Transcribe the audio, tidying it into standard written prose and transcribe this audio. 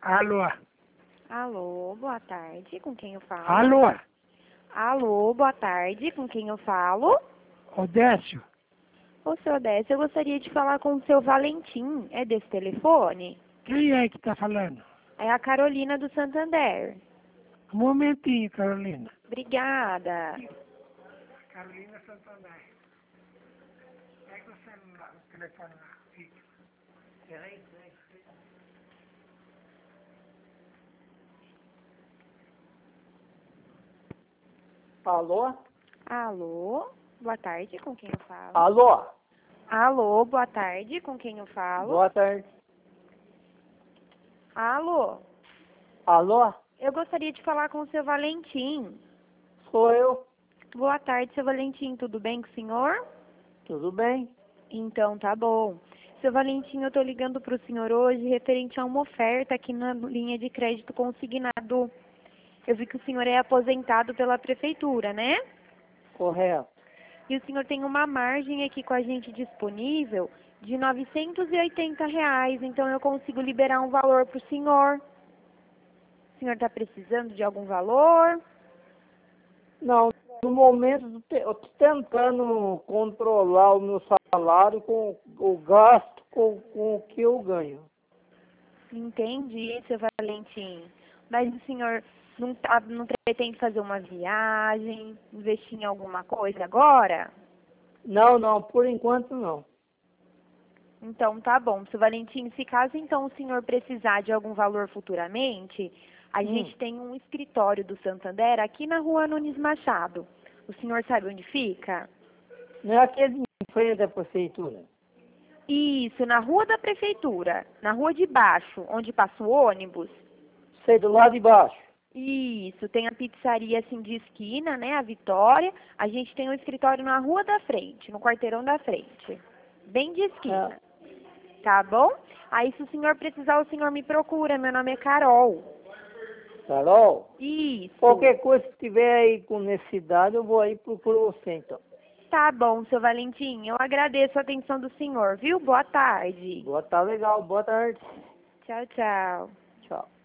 Alô? Alô, boa tarde, com quem eu falo? Alô? Alô, boa tarde, com quem eu falo? Odécio? Ô, seu Odécio, eu gostaria de falar com o seu Valentim. É desse telefone? Quem é que tá falando? É a Carolina do Santander. Um momentinho, Carolina. Obrigada. Carolina Santander. Pega o celular, o telefone lá. Fica. Peraí. Alô? Alô, boa tarde, com quem eu falo? Alô? Alô, boa tarde, com quem eu falo? Boa tarde. Alô, Alô? eu gostaria de falar com o seu Valentim. Sou eu. Boa tarde, seu Valentim, tudo bem com o senhor? Tudo bem? Então, tá bom. Seu Valentim, eu tô ligando pro senhor hoje referente a uma oferta aqui na linha de crédito consignado. Eu vi que o senhor é aposentado pela prefeitura, né? Correto. E o senhor tem uma margem aqui com a gente disponível de R$ 980, então eu consigo liberar um valor pro senhor. O senhor tá precisando de algum valor? Não, no momento eu tô tentando controlar o meu salário com o gasto com o que eu ganho. Entendi, seu Valentim. Mas o senhor não pretende fazer uma viagem, investir em alguma coisa agora? Não, por enquanto não. Então tá bom, seu Valentim. Se caso então o senhor precisar de algum valor futuramente, a gente tem um escritório do Santander aqui na rua Nunes Machado. O senhor sabe onde fica? Não é aquele em frente da prefeitura. Isso, na rua da prefeitura, na rua de baixo, onde passa o ônibus. Sei do lado de baixo. Isso, tem a pizzaria assim de esquina, né, a Vitória. A gente tem um escritório na rua da frente, no quarteirão da frente, bem de esquina. Tá bom? Aí se o senhor precisar, o senhor me procura. Meu nome é Carol. Carol? Isso. Qualquer coisa que tiver aí com necessidade, eu vou aí procurar você então. Tá bom, seu Valentim. Eu agradeço a atenção do senhor, viu? Boa tarde. Tá legal, boa tarde. Tchau, tchau. Tchau.